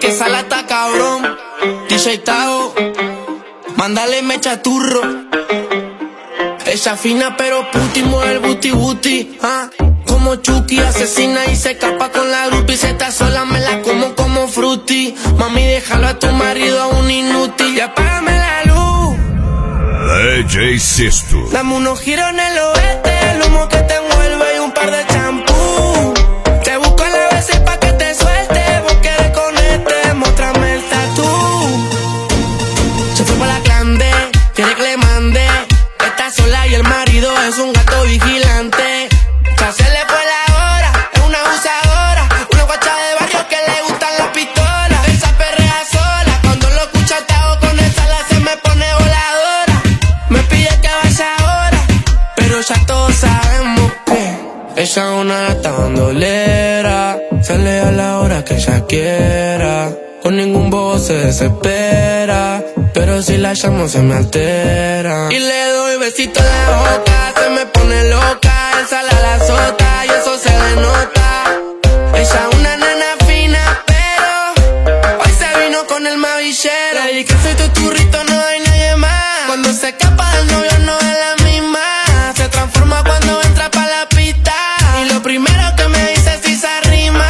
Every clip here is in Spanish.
que sala está cabrón. DJ Tao, mándale mecha turro. Ella fina pero puti, mueve el booty booty, como Chucky, asesina y se escapa con la grupi. Si está sola me la como fruity. Mami, déjalo a tu marido a un inútil. Y apágame la luz. DJ Sesto. Dame unos giros en el oeste, el humo que te envuelve y un par de champú. Te busco a la vez pa' que te suelte. Vos querés con este, mostrame el tatú. Se fue pa' la clandé, quiere que le mande. Está sola y el marido es un gato vigilante. Ya se le fue la hora, es una abusadora. Una guacha de barrio que le gustan las pistolas. Esa perrea sola, cuando lo escucha Tao con esa la se me pone voladora. Me pide que vaya ahora, pero ya todos sabemos que ella es una gata bandolera. Sale a la hora que ella quiera, con ningún bobo se desespera, pero si la llamo se me altera. Y le doy besito en la boca, se me pone loca. Él sale a la sota y eso se le nota. Ella es una nena fina, pero hoy se vino con el mavillero. Y que soy tu turrito, no hay nadie más. Cuando se escapa del novio no es la misma. Se transforma cuando entra pa' la pista. Y lo primero que me dice es si se arrima.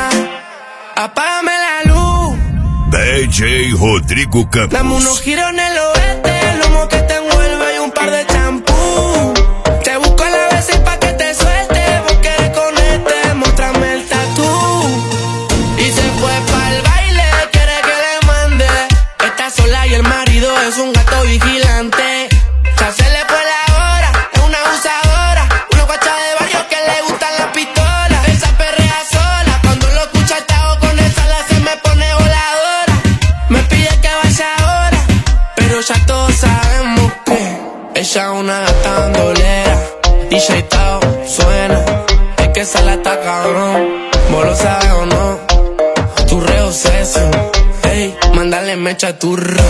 Apágame la luz. DJ Rodrigo Campos. Dame unos giros en el oeste, el humo que te envuelve y un par de champú. Te busco a la vez pa' que te suelte. Vos querés con este, mostrame el tatú. Y se fue pa'l baile, quiere que le mande. Está sola y el marido es un gato vigilante. Ya se le fue la hora, es una abusadora. Una guacha de barrio que le gustan las pistolas. Esa perrea sola, cuando lo escucha Tao con esa la se me pone voladora. Me pide que vaya ahora, pero ya todos sabemos que ella es una gata bandolera. DJ Tao suena, es que esa la está cabrón. Vos lo sabes o no, tu re obsesión. Ey, mándale mecha turra.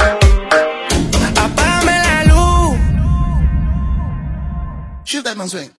Apágame la luz. Shoot that man swing.